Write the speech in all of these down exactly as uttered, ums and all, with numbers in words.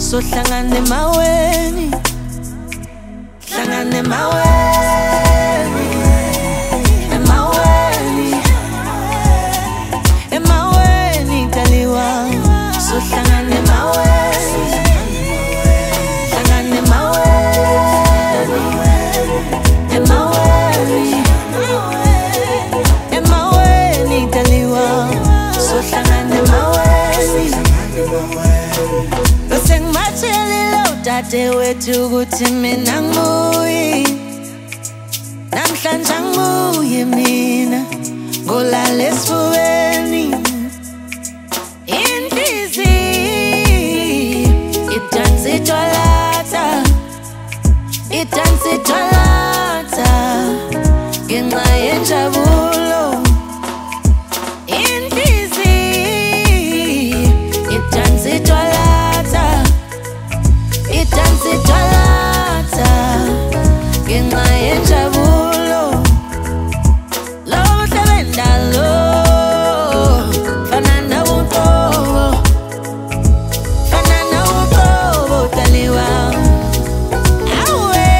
So hlangana emaweni, hlangana emaweni, emaweni, emaweni taliwa. So hlangana emaweni, hlangana emaweni, emaweni, emaweni taliwa. So hlangana emaweni. Sengimatshelile udade wethu ukuthi mina nguye, namhlanje nguye mina, ngolala esifubeni. Inhliziyo idansa itholatha, idansa itholatha, ngenxa yenjabulo. Inhliziyo idansa itholatha, idansa itholatha, ngenxa yenjabulo. Lo buhlebenda lo, fana nawuqobo, fana nawuqobo taliwa. Awe,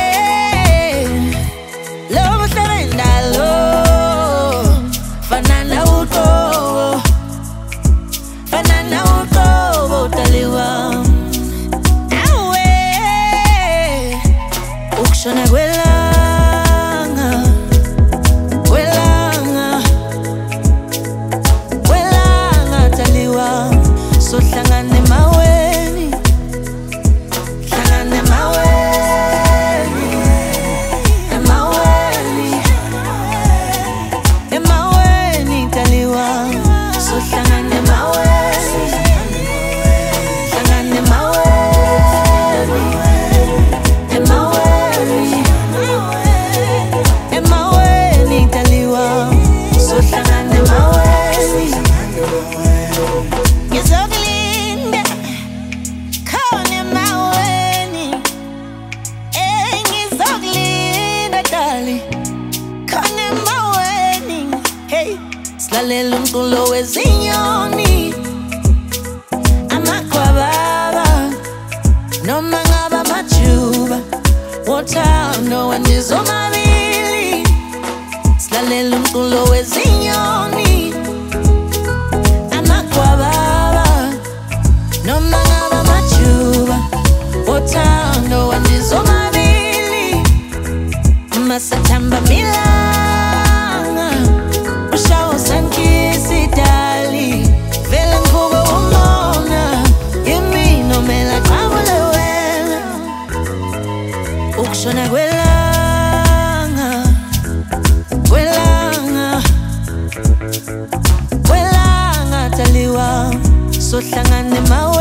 lo buhlebenda lo, fana nawuqobo, fana nawuqobo taliwa. Ukushona kwelanga, kwelanga, kwelanga taliwa. So hlangana emaweni, hlangana emaweni, emaweni, emaweni taliwa. So hlangana emaweni, hlangana emaweni, emaweni, emaweni taliwa. So hlangana emaweni. Ngizokulinda khona emaweni, eh ngizokulinda dali khona emaweni. Hey, silalela umculo wezinyoni, amagwababa noma ngaba majuba, wothando wandizomabili. Silalela umculo wezinyoni, amagwababa noma ngaba majuba, wothando wandizomabili. Masatamba milanga, ushawo sankisi dali, vele ngivuka umona, yimi nomela qabule wena. Ukushona kwelanga, kwelanga, kwelanga taliwa. So hlangana emaweni.